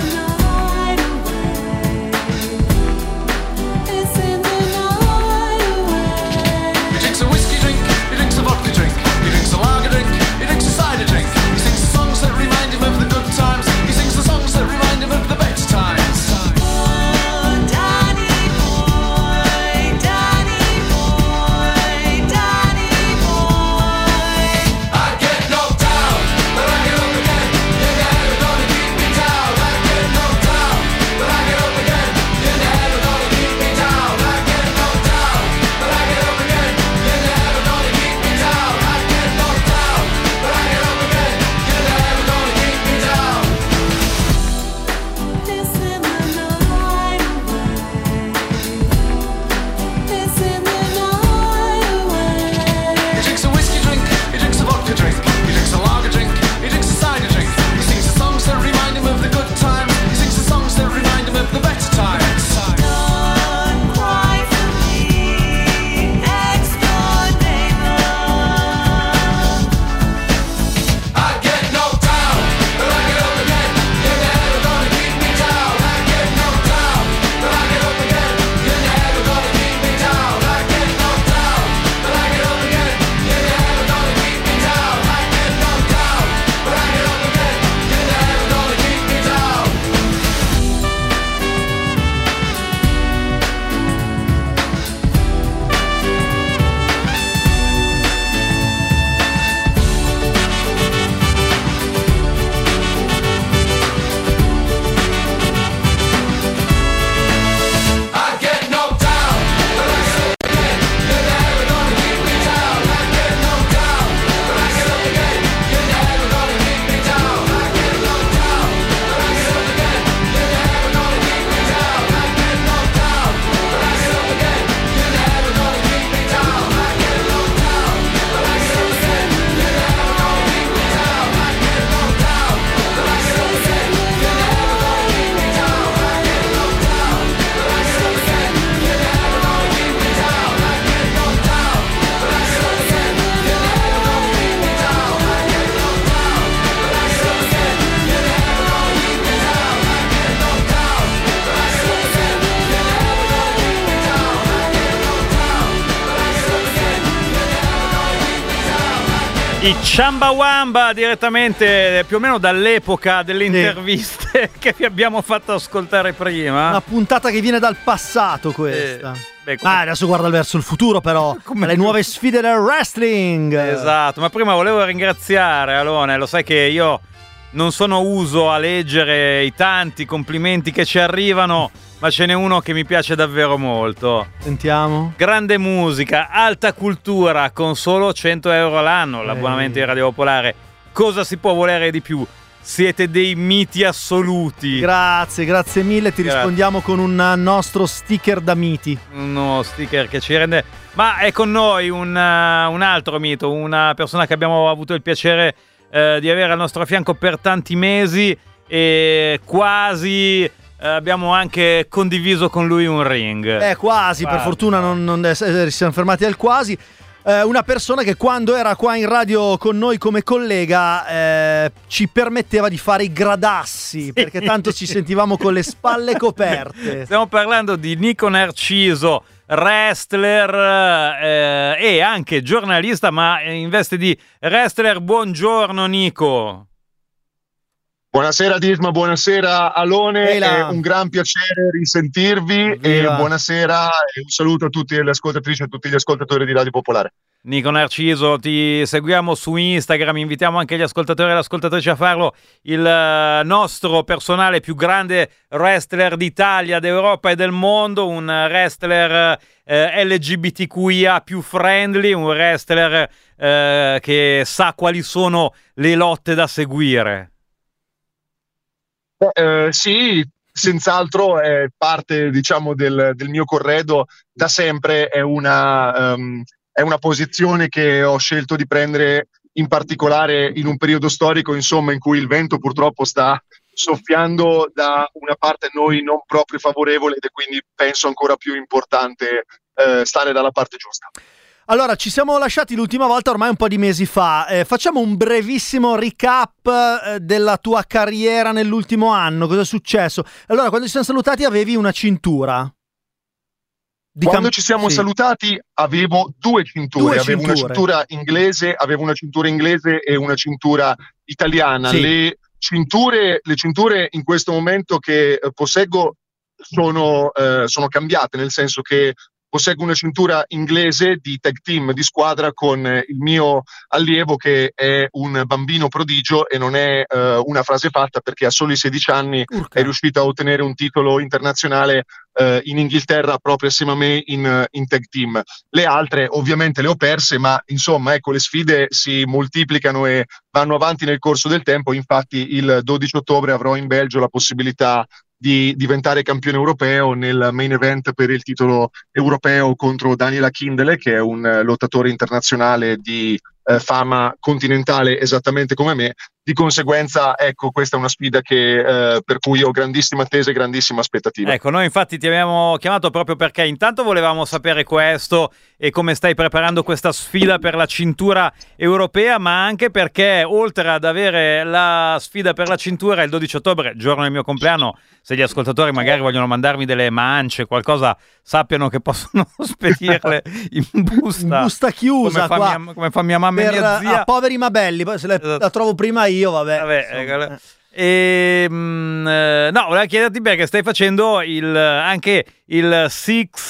I Chumbawamba, direttamente più o meno dall'epoca delle interviste sì. che vi abbiamo fatto ascoltare prima. Una puntata che viene dal passato questa. Eh, beh, come... Ah, adesso guarda verso il futuro però, come le nuove sfide del wrestling. Esatto, ma prima volevo ringraziare Alone, lo sai che io non sono uso a leggere i tanti complimenti che ci arrivano, ma ce n'è uno che mi piace davvero molto. Sentiamo. Grande musica, alta cultura, con solo cento euro all'anno, l'abbonamento di Radio Popolare. Cosa si può volere di più? Siete dei miti assoluti. Grazie, grazie mille, ti grazie. rispondiamo con un nostro sticker da miti. Uno sticker che ci rende... Ma è con noi un, uh, un altro mito, una persona che abbiamo avuto il piacere uh, di avere al nostro fianco per tanti mesi e quasi... Eh, abbiamo anche condiviso con lui un ring. Eh, quasi, quasi. Per fortuna non, non eh, siamo fermati al quasi. Eh, una persona che quando era qua in radio con noi come collega eh, ci permetteva di fare i gradassi, sì. perché tanto ci sentivamo con le spalle coperte. Stiamo parlando di Nico Narciso, wrestler eh, e anche giornalista, ma in veste di wrestler. Buongiorno Nico. Buonasera Disma, buonasera Alone, è un gran piacere risentirvi. Viva. E buonasera e un saluto a tutte le ascoltatrici e a tutti gli ascoltatori di Radio Popolare. Nico Narciso, ti seguiamo su Instagram, invitiamo anche gli ascoltatori e le ascoltatrici a farlo. Il nostro personale più grande wrestler d'Italia, d'Europa e del mondo, un wrestler eh, L G B T Q I A più friendly, un wrestler eh, che sa quali sono le lotte da seguire. Eh, sì, senz'altro è parte, diciamo, del, del mio corredo. Da sempre è una, um, è una posizione che ho scelto di prendere, in particolare in un periodo storico, insomma, in cui il vento purtroppo sta soffiando da una parte a noi non proprio favorevole, ed è quindi penso ancora più importante eh, stare dalla parte giusta. Allora, ci siamo lasciati l'ultima volta ormai un po' di mesi fa. Eh, facciamo un brevissimo recap eh, della tua carriera nell'ultimo anno. Cosa è successo? Allora, quando ci siamo salutati avevi una cintura. Di quando cam- ci siamo sì. salutati avevo due cinture. Due avevo cinture. Una cintura inglese, avevo una cintura inglese e una cintura italiana. Sì. Le cinture, le cinture in questo momento che eh, posseggo sono, eh, sono cambiate, nel senso che posseggo una cintura inglese di tag team, di squadra, con il mio allievo che è un bambino prodigio, e non è uh, una frase fatta, perché a soli sedici anni Urca. È riuscito a ottenere un titolo internazionale uh, in Inghilterra proprio assieme a me in, in tag team. Le altre ovviamente le ho perse, ma insomma ecco, le sfide si moltiplicano e vanno avanti nel corso del tempo. Infatti il dodici ottobre avrò in Belgio la possibilità di diventare campione europeo nel main event per il titolo europeo contro Daniel Akindele, che è un lottatore internazionale di eh, fama continentale esattamente come me. Di conseguenza, ecco, questa è una sfida che, eh, per cui ho grandissima attesa e grandissima aspettativa. Ecco, noi infatti ti abbiamo chiamato proprio perché intanto volevamo sapere questo e come stai preparando questa sfida per la cintura europea, ma anche perché oltre ad avere la sfida per la cintura il dodici ottobre, giorno del mio compleanno, se gli ascoltatori magari vogliono mandarmi delle mance, qualcosa, sappiano che possono spedirle in busta. In busta chiusa, come fa, qua, mia, come fa mia mamma per, e mia zia. A poveri ma belli, poi se le, esatto. la trovo prima io, vabbè. vabbè ecco. E, mh, eh, no, volevo chiederti perché stai facendo il, anche il Six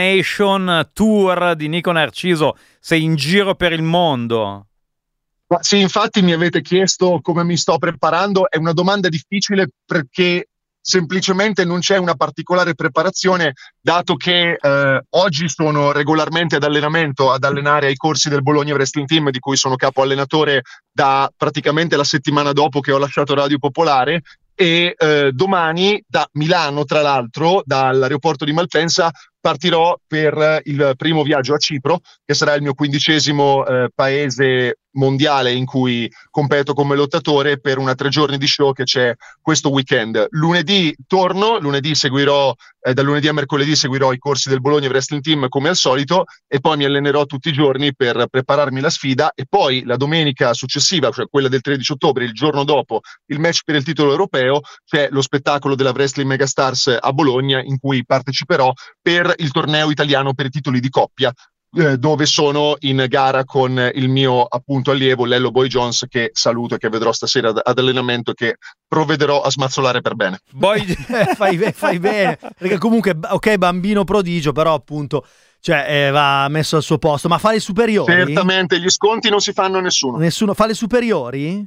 Nation Tour di Nico Narciso, sei in giro per il mondo. Ma sì, infatti mi avete chiesto come mi sto preparando. È una domanda difficile perché semplicemente non c'è una particolare preparazione, dato che eh, oggi sono regolarmente ad allenamento, ad allenare ai corsi del Bologna Wrestling Team, di cui sono capo allenatore da praticamente la settimana dopo che ho lasciato Radio Popolare, e eh, domani da Milano, tra l'altro, dall'aeroporto di Malpensa, partirò per il primo viaggio a Cipro, che sarà il mio quindicesimo eh, paese mondiale in cui competo come lottatore, per una tre giorni di show che c'è questo weekend. Lunedì torno, lunedì seguirò, eh, da lunedì a mercoledì seguirò i corsi del Bologna Wrestling Team come al solito, e poi mi allenerò tutti i giorni per prepararmi la sfida, e poi la domenica successiva, cioè quella del tredici ottobre, il giorno dopo il match per il titolo europeo, c'è lo spettacolo della Wrestling Megastars a Bologna, in cui parteciperò per il torneo italiano per i titoli di coppia. eh, dove sono in gara con il mio appunto allievo Lello Boy Jones, che saluto e che vedrò stasera ad, ad allenamento, che provvederò a smazzolare per bene. Boy... fai, fai bene, perché comunque ok, bambino prodigio, però appunto cioè eh, va messo al suo posto. Ma fa le superiori? Certamente, gli sconti non si fanno a nessuno. Nessuno fa le superiori?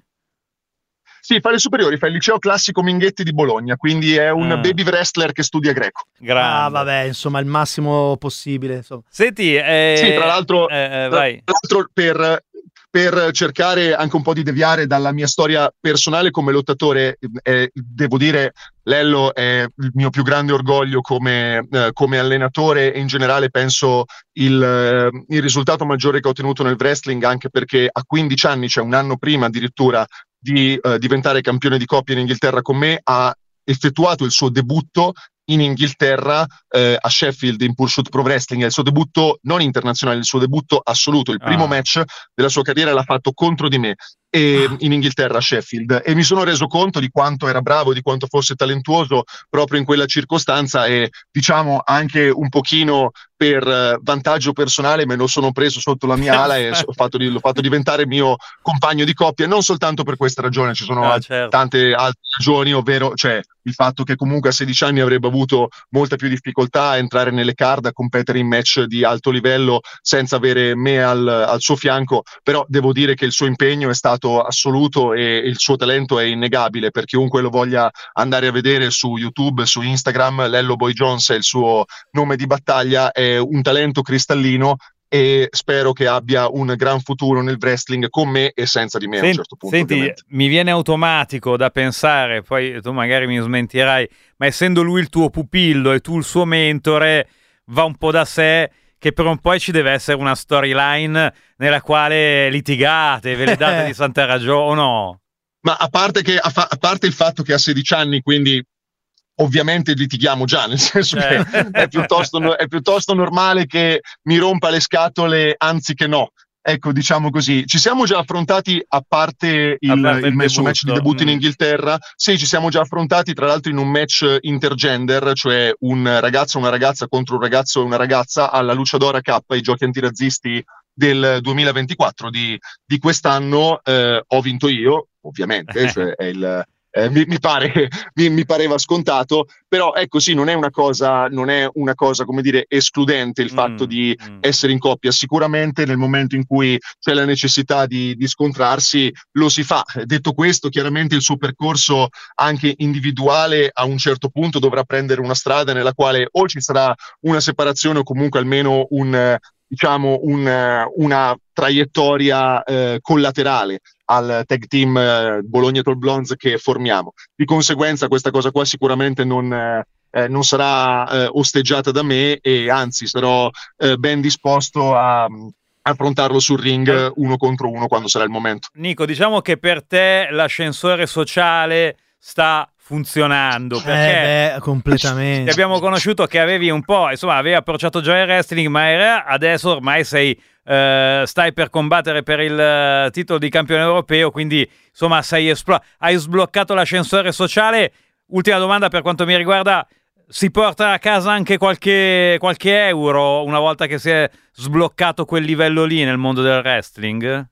Sì, fa le superiori, fa il liceo classico Minghetti di Bologna, quindi è un Ah. baby wrestler che studia greco. Grande. Ah, vabbè, insomma, il massimo possibile. Insomma. Senti, eh, Sì, tra l'altro, eh, eh, tra vai. l'altro per, per cercare anche un po' di deviare dalla mia storia personale come lottatore, eh, devo dire, Lello è il mio più grande orgoglio come, eh, come allenatore, e in generale penso il, eh, il risultato maggiore che ho ottenuto nel wrestling, anche perché a quindici anni, cioè un anno prima addirittura di eh, diventare campione di coppia in Inghilterra con me, ha effettuato il suo debutto in Inghilterra, eh, a Sheffield, in Pursuit Pro Wrestling. È il suo debutto non internazionale, il suo debutto assoluto. Il primo Ah. match della sua carriera l'ha fatto contro di me e, in Inghilterra, a Sheffield, e mi sono reso conto di quanto era bravo, di quanto fosse talentuoso proprio in quella circostanza, e diciamo anche un pochino per eh, vantaggio personale me lo sono preso sotto la mia ala e so- ho fatto di- l'ho fatto diventare mio compagno di coppia, non soltanto per questa ragione, ci sono Ah, al- certo. tante altre ragioni, ovvero cioè il fatto che comunque a sedici anni avrebbe avuto molta più difficoltà a entrare nelle card, a competere in match di alto livello senza avere me al, al suo fianco, però devo dire che il suo impegno è stato assoluto e il suo talento è innegabile. Per chiunque lo voglia andare a vedere su YouTube, su Instagram, Lello Boy Jones è il suo nome di battaglia, è un talento cristallino e spero che abbia un gran futuro nel wrestling con me e senza di me. Senti, a un certo punto, senti, ovviamente. mi viene automatico da pensare, poi tu magari mi smentirai, ma essendo lui il tuo pupillo e tu il suo mentore, va un po' da sé che per un po' ci deve essere una storyline nella quale litigate, ve le date di santa ragione o no? Ma a parte, che, a, fa- a parte il fatto che ha sedici anni, quindi ovviamente litighiamo già, nel senso Eh. che è piuttosto, no- è piuttosto normale che mi rompa le scatole anziché no. Ecco, diciamo così. Ci siamo già affrontati, a parte il, A parte il il messo match di debutto. debutto in Mm. Inghilterra, sì, ci siamo già affrontati tra l'altro in un match intergender, cioè un ragazzo e una ragazza contro un ragazzo e una ragazza alla Luciadora Cup, ai giochi antirazzisti del duemilaventiquattro di, di quest'anno. Eh, ho vinto io, ovviamente, cioè è il... Eh, mi, mi pare, mi, mi pareva scontato, però ecco sì, non è una cosa, non è una cosa, come dire, escludente il fatto Mm, di mm. essere in coppia. Sicuramente nel momento in cui c'è la necessità di, di scontrarsi lo si fa. Detto questo, chiaramente il suo percorso anche individuale a un certo punto dovrà prendere una strada nella quale o ci sarà una separazione o comunque almeno un, eh, diciamo un, eh, una traiettoria eh, collaterale al tag team eh, Bologna Tall Blondes che formiamo. Di conseguenza questa cosa qua sicuramente non, eh, eh, non sarà eh, osteggiata da me, e anzi sarò eh, ben disposto a a affrontarlo sul ring uno contro uno quando sarà il momento. Nico, diciamo che per te l'ascensore sociale sta funzionando, perché Eh beh, completamente. ti abbiamo conosciuto che avevi un po', insomma, avevi approcciato già il wrestling, ma era, adesso ormai sei eh, stai per combattere per il eh, titolo di campione europeo, quindi insomma sei esplo- hai sbloccato l'ascensore sociale. Ultima domanda per quanto mi riguarda: si porta a casa anche qualche, qualche euro una volta che si è sbloccato quel livello lì nel mondo del wrestling?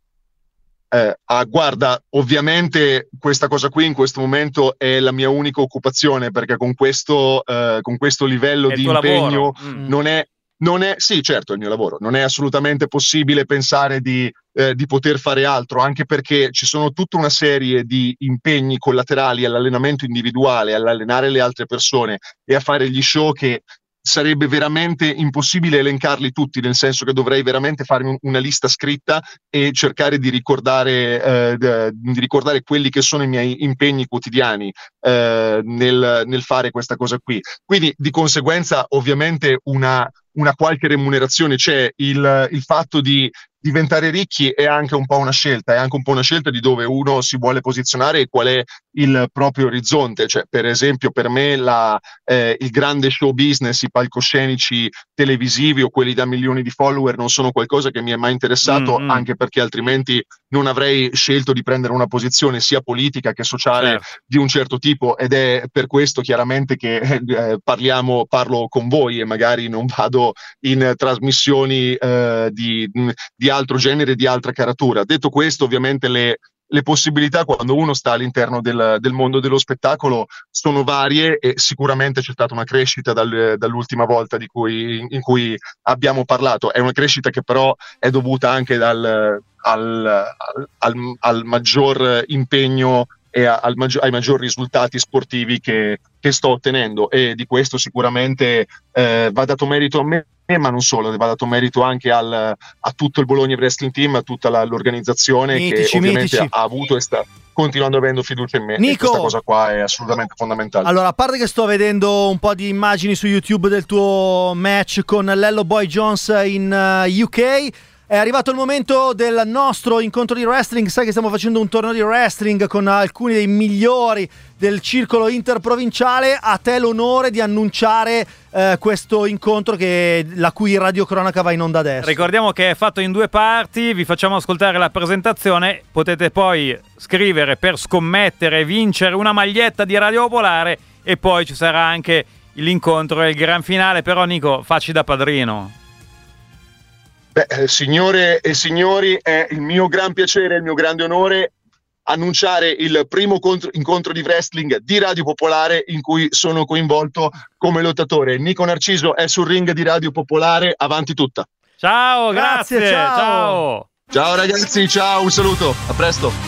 Eh, ah, guarda, ovviamente questa cosa qui in questo momento è la mia unica occupazione, perché con questo, eh, con questo livello È il di tuo impegno lavoro. Mm. non è, non è, sì, certo, è il mio lavoro, non è assolutamente possibile pensare di, eh, di poter fare altro, anche perché ci sono tutta una serie di impegni collaterali all'allenamento individuale, all'allenare le altre persone e a fare gli show, che sarebbe veramente impossibile elencarli tutti, nel senso che dovrei veramente fare un- una lista scritta e cercare di ricordare, eh, d- di ricordare quelli che sono i miei impegni quotidiani eh, nel, nel fare questa cosa qui. Quindi di conseguenza ovviamente una, una qualche remunerazione c'è. Il, il fatto di diventare ricchi è anche un po' una scelta, è anche un po' una scelta di dove uno si vuole posizionare e qual è il proprio orizzonte. Cioè, per esempio, per me la, eh, il grande show business, i palcoscenici televisivi o quelli da milioni di follower non sono qualcosa che mi è mai interessato, mm-hmm. anche perché altrimenti non avrei scelto di prendere una posizione sia politica che sociale certo. di un certo tipo, ed è per questo chiaramente che eh, parliamo, parlo con voi e magari non vado in trasmissioni eh, di, di altro genere, di altra caratura. Detto questo, ovviamente le Le possibilità quando uno sta all'interno del, del mondo dello spettacolo sono varie e sicuramente c'è stata una crescita dal, dall'ultima volta di cui, in cui abbiamo parlato. È una crescita che però è dovuta anche dal, al, al, al maggior impegno e al maggior, ai maggiori risultati sportivi che, che sto ottenendo, e di questo sicuramente eh, va dato merito a me, ma non solo, va dato merito anche al, a tutto il Bologna Wrestling Team, a tutta la, l'organizzazione mitici, che ovviamente mitici. ha avuto e sta continuando avendo fiducia in me. Nico, e questa cosa qua è assolutamente fondamentale. Allora, a parte che sto vedendo un po' di immagini su YouTube del tuo match con Lello Boy Jones in uh, U K, è arrivato il momento del nostro incontro di wrestling. Sai che stiamo facendo un torneo di wrestling con alcuni dei migliori del circolo interprovinciale. A te l'onore di annunciare eh, questo incontro, che la cui radiocronaca va in onda adesso. Ricordiamo che è fatto in due parti, vi facciamo ascoltare la presentazione, potete poi scrivere per scommettere e vincere una maglietta di Radio Popolare, e poi ci sarà anche l'incontro e il gran finale. Però Nico, facci da padrino. Beh, eh, signore e signori, è il mio gran piacere, il mio grande onore annunciare il primo contro- incontro di wrestling di Radio Popolare in cui sono coinvolto come lottatore. Nico Narciso è sul ring di Radio Popolare, avanti tutta. Ciao, grazie, grazie ciao. ciao. Ciao ragazzi, ciao, un saluto, a presto.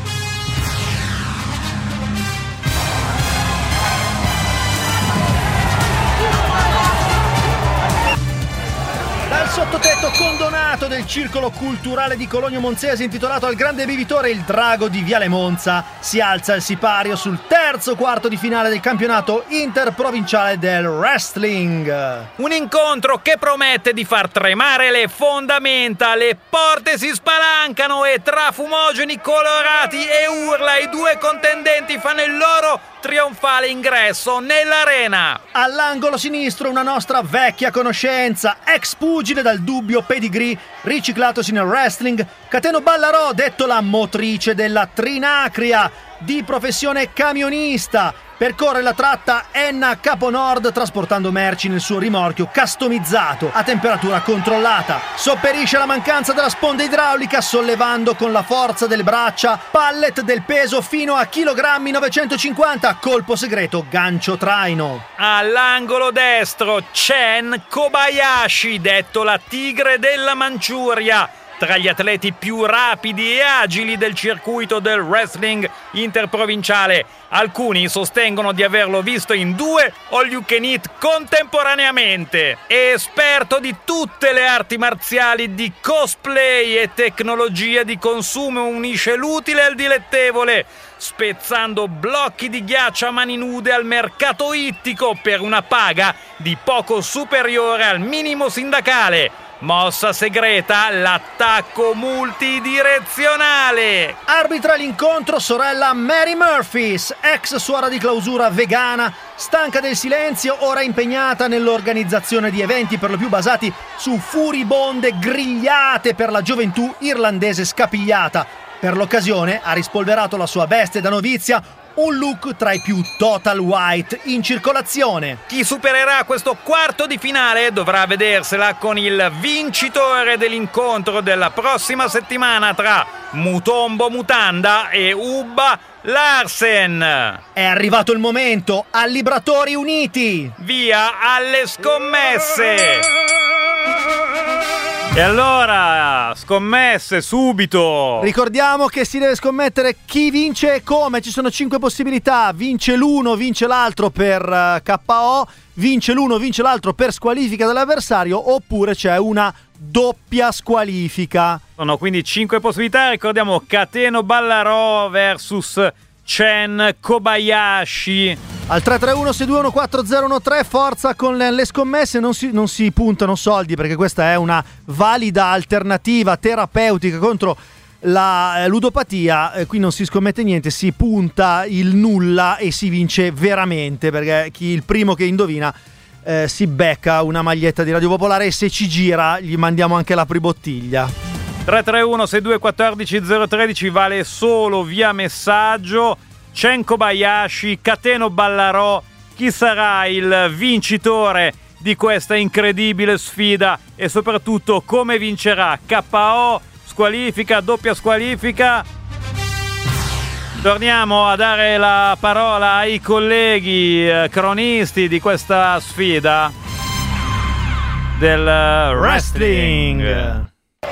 Sottotetto condonato del circolo culturale di Cologno Monzese, intitolato al grande bevitore Il Drago di Viale Monza, si alza il sipario sul terzo quarto di finale del campionato interprovinciale del wrestling. Un incontro che promette di far tremare le fondamenta, le porte si spalancano e tra fumogeni colorati e urla i due contendenti fanno il loro trionfale ingresso nell'arena. All'angolo sinistro una nostra vecchia conoscenza, ex pugile dal dubbio pedigree, riciclatosi nel wrestling, Cateno Ballarò, detto la motrice della Trinacria, di professione camionista, percorre la tratta Enna Caponord trasportando merci nel suo rimorchio customizzato a temperatura controllata. Sopperisce la mancanza della sponda idraulica sollevando con la forza delle braccia pallet del peso fino a chilogrammi novecentocinquanta, colpo segreto gancio traino. All'angolo destro Chen Kobayashi, detto la tigre della Manciuria, tra gli atleti più rapidi e agili del circuito del wrestling interprovinciale. Alcuni sostengono di averlo visto in due all you can eat contemporaneamente. Esperto di tutte le arti marziali, di cosplay e tecnologia di consumo, unisce l'utile al dilettevole, spezzando blocchi di ghiaccio a mani nude al mercato ittico per una paga di poco superiore al minimo sindacale. Mossa segreta, l'attacco multidirezionale. Arbitra l'incontro sorella Mary Murphys, ex suora di clausura vegana, stanca del silenzio, ora impegnata nell'organizzazione di eventi per lo più basati su furibonde grigliate per la gioventù irlandese scapigliata. Per l'occasione ha rispolverato la sua veste da novizia, un look tra i più total white in circolazione. Chi supererà questo quarto di finale dovrà vedersela con il vincitore dell'incontro della prossima settimana tra Mutombo Mutanda e Ubba Larsen. È arrivato il momento, Allibratori uniti! Via alle scommesse! E allora, scommesse subito! Ricordiamo che si deve scommettere chi vince e come. Ci sono cinque possibilità: vince l'uno, vince l'altro per uh, K O, vince l'uno, vince l'altro per squalifica dell'avversario, oppure c'è una doppia squalifica. Sono quindi cinque possibilità. Ricordiamo Cateno Ballarò versus Chen Kobayashi. Al tre tre uno sei due uno quattro zero uno tre, forza con le, le scommesse, non si, non si puntano soldi perché questa è una valida alternativa terapeutica contro la eh, ludopatia, eh, qui non si scommette niente, si punta il nulla e si vince veramente, perché chi il primo che indovina eh, si becca una maglietta di Radio Popolare e se ci gira gli mandiamo anche la pribottiglia. tre tre uno sei due uno quattro zero uno tre vale solo via messaggio. Chen Kobayashi, Cateno Ballarò, chi sarà il vincitore di questa incredibile sfida e soprattutto come vincerà? K O, squalifica, doppia squalifica? Torniamo a dare la parola ai colleghi eh, cronisti di questa sfida del uh, wrestling. wrestling.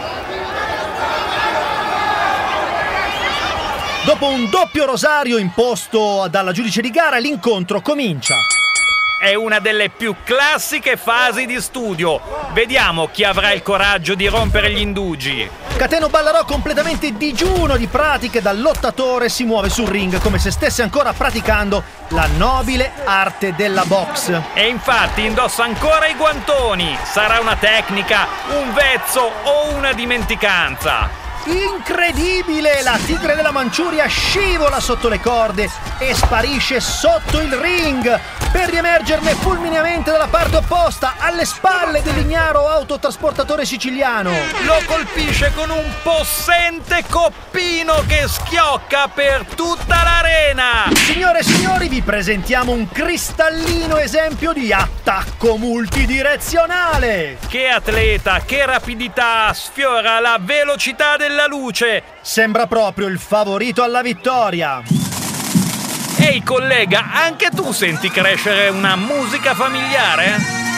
Dopo un doppio rosario imposto dalla giudice di gara, l'incontro comincia. È una delle più classiche fasi di studio. Vediamo chi avrà il coraggio di rompere gli indugi. Cateno Ballarò, completamente digiuno di pratiche da lottatore, si muove sul ring come se stesse ancora praticando la nobile arte della box. E infatti indossa ancora i guantoni. Sarà una tecnica, un vezzo o una dimenticanza? Incredibile! La tigre della Manciuria scivola sotto le corde e sparisce sotto il ring per riemergerne fulmineamente dalla parte opposta, alle spalle dell'ignaro autotrasportatore siciliano. Lo colpisce con un possente coppino che schiocca per tutta l'arena. Signore e signori, vi presentiamo un cristallino esempio di attacco multidirezionale. Che atleta, che rapidità, sfiora la velocità del la luce. Sembra proprio il favorito alla vittoria. Ehi collega, anche tu senti crescere una musica familiare?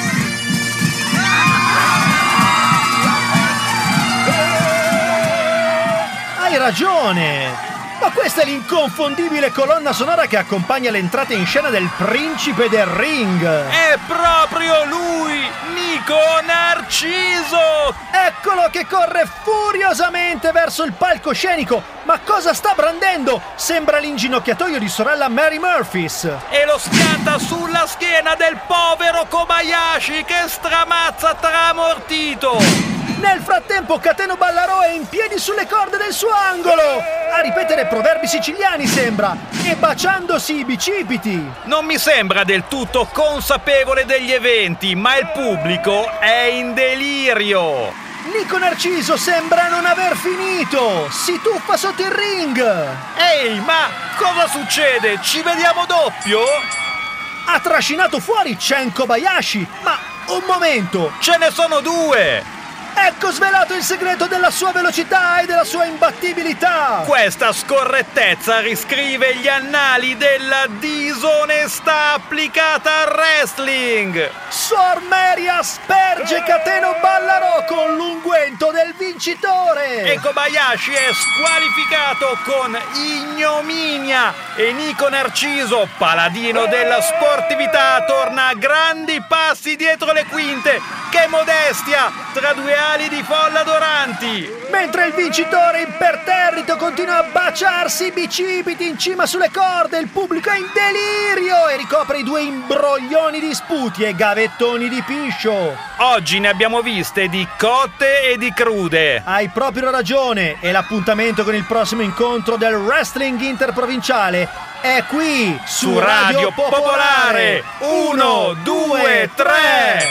Hai ragione! Ma questa è l'inconfondibile colonna sonora che accompagna l'entrata in scena del principe del ring. È proprio lui, Nico Narciso! Eccolo che corre furiosamente verso il palcoscenico. Ma cosa sta brandendo? Sembra l'inginocchiatoio di sorella Mary Murphys. E lo schianta sulla schiena del povero Kobayashi che stramazza tramortito. Nel frattempo Cateno Ballarò è in piedi sulle corde del suo angolo, a ripetere proverbi siciliani sembra, e baciandosi i bicipiti. Non mi sembra del tutto consapevole degli eventi, ma il pubblico è in delirio. Nico Narciso sembra non aver finito, si tuffa sotto il ring. Ehi, ma cosa succede? Ci vediamo doppio? Ha trascinato fuori Chen Kobayashi, ma un momento, ce ne sono due! Ecco svelato il segreto della sua velocità e della sua imbattibilità! Questa scorrettezza riscrive gli annali della disonestà applicata al wrestling! Suor Mary asperge Cateno Ballarò con l'unguento del vincitore! E Kobayashi è squalificato con ignominia! E Nico Narciso, paladino della sportività, torna a grandi passi dietro le quinte! Che modestia! Tra due ali di folla adoranti! Mentre il vincitore imperterrito continua a baciarsi i bicipiti in cima sulle corde, il pubblico è in delirio e ricopre i due imbroglioni di sputi e gavettoni di piscio. Oggi ne abbiamo viste di cotte e di crude. Hai proprio ragione, e l'appuntamento con il prossimo incontro del wrestling interprovinciale è qui su, su Radio, Radio Popolare. Uno, due, tre!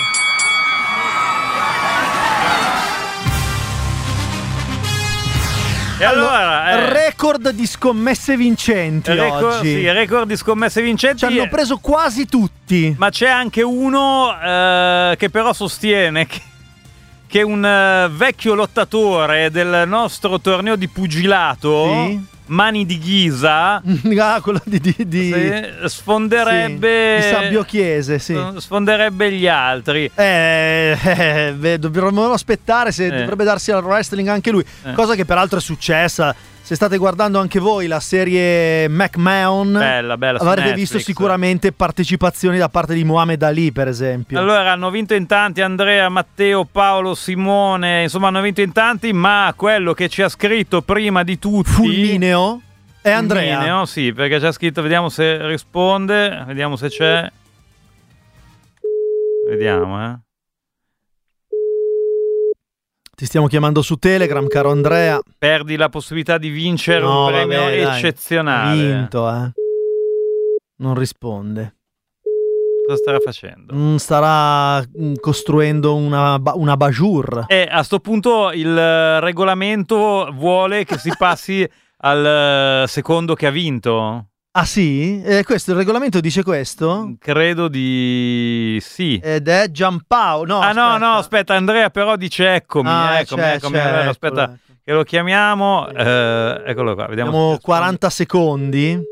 E allora eh, record di scommesse vincenti record, oggi. Sì, record di scommesse vincenti. Ci hanno preso quasi tutti. Ma c'è anche uno eh, che però sostiene che, che un uh, vecchio lottatore del nostro torneo di pugilato, sì? Mani di Ghisa, ah, quello di, di, di... Sì, sfonderebbe sì, di Sabbio Chiese, sì. Sfonderebbe gli altri. Eh, eh beh, dobbiamo aspettare se eh. dovrebbe darsi al wrestling anche lui. Eh. Cosa che peraltro è successa. Se state guardando anche voi la serie McMahon, bella, bella, avrete Netflix. visto sicuramente partecipazioni da parte di Muhammad Ali, per esempio. Allora, hanno vinto in tanti Andrea, Matteo, Paolo, Simone, insomma hanno vinto in tanti, ma quello che ci ha scritto prima di tutti... Fulmineo? È Andrea. Mineo, sì, perché c'è scritto, vediamo se risponde, vediamo se c'è. Vediamo, eh. Ti stiamo chiamando su Telegram, caro Andrea. Perdi la possibilità di vincere No, un premio vabbè, dai. eccezionale. Vinto, eh. Non risponde. Cosa starà facendo? Mm, starà mm, costruendo una, ba- una bajour. E a sto punto il eh, regolamento vuole che si passi al eh, secondo che ha vinto? Ah sì? Eh, questo, il regolamento dice questo? Credo di sì. Ed è Giampaolo. No, ah aspetta. no, no, aspetta, Andrea però dice eccomi, Ah, eccomi, c'è, eccomi. c'è, Allora, eccolo, aspetta che lo chiamiamo. Eh, eccolo qua, vediamo. Abbiamo quaranta secondi.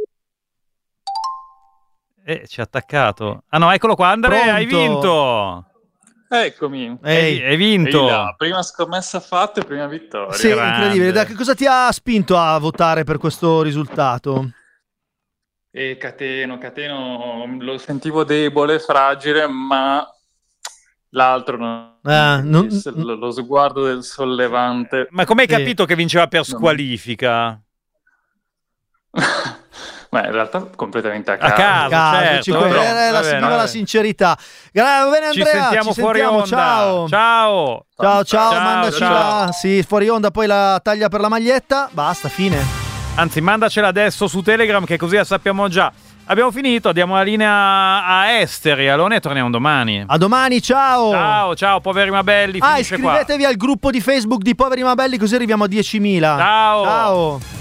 Eh, ci ha attaccato. Ah no, eccolo qua, Andrea, Pronto? hai vinto. Eccomi. Hai, hai vinto. Ehi là, prima scommessa fatta e prima vittoria. Sì, incredibile. Da che cosa ti ha spinto a votare per questo risultato? E Cateno, Cateno lo sentivo debole, fragile, ma l'altro non... Eh, non- lo, lo sguardo del sollevante. Ma come hai Sì. capito che vinceva per squalifica? Ma in realtà completamente a A caso. caso, Caso, certo, ci- però, eh, la, va bene, viva va la bene. sincerità. Gra- va bene, Ci Andrea, sentiamo ci fuori sentiamo. onda. Ciao. Ciao. Ciao, ciao, Ciao, mandaci ciao. la sì, fuori onda, poi la taglia per la maglietta. Basta, fine. Anzi, mandacela adesso su Telegram che così la sappiamo già. Abbiamo finito, diamo la linea a Esteri, Alone e torniamo domani. A domani, ciao. Ciao, ciao, poveri ma belli. Ah, finisce qua. iscrivetevi al gruppo di Facebook di Poveri ma Belli, così arriviamo a diecimila. Ciao. Ciao.